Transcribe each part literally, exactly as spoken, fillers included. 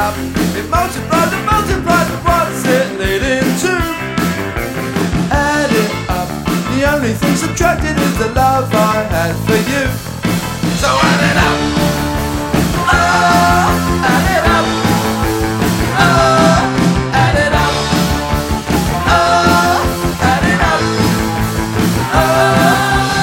up, it multiplies and multiplies, but what's it leading to? Add it up, the only thing subtracted is the love I had for you. So add it up, oh, add it up, oh, add it up, oh, add it up, oh.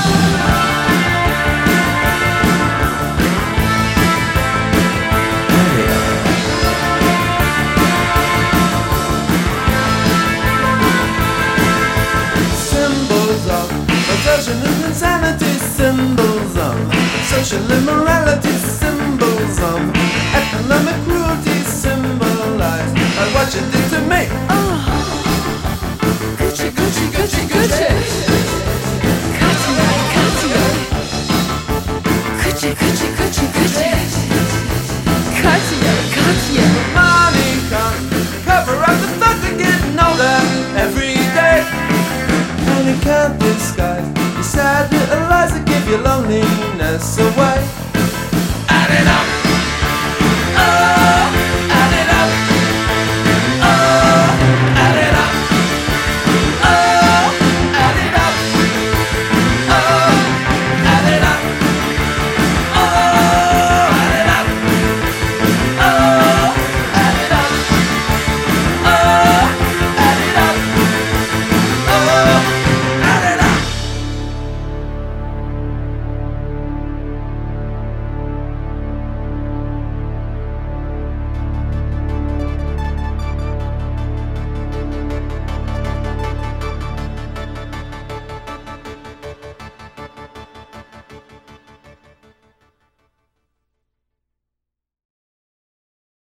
Symbols of perversion and insanity, symbols of social immorality, symbols of economic cruelty, symbolized by what you did to me. Oh, Gucci, Gucci, Gucci, Gucci. Cartier, Cartier. Gucci, Gucci, Gucci, Gucci. Cartier, Cartier. Money can't cover up the fact that getting older every day. Money can't disguise the sad little lies that give your loneliness away.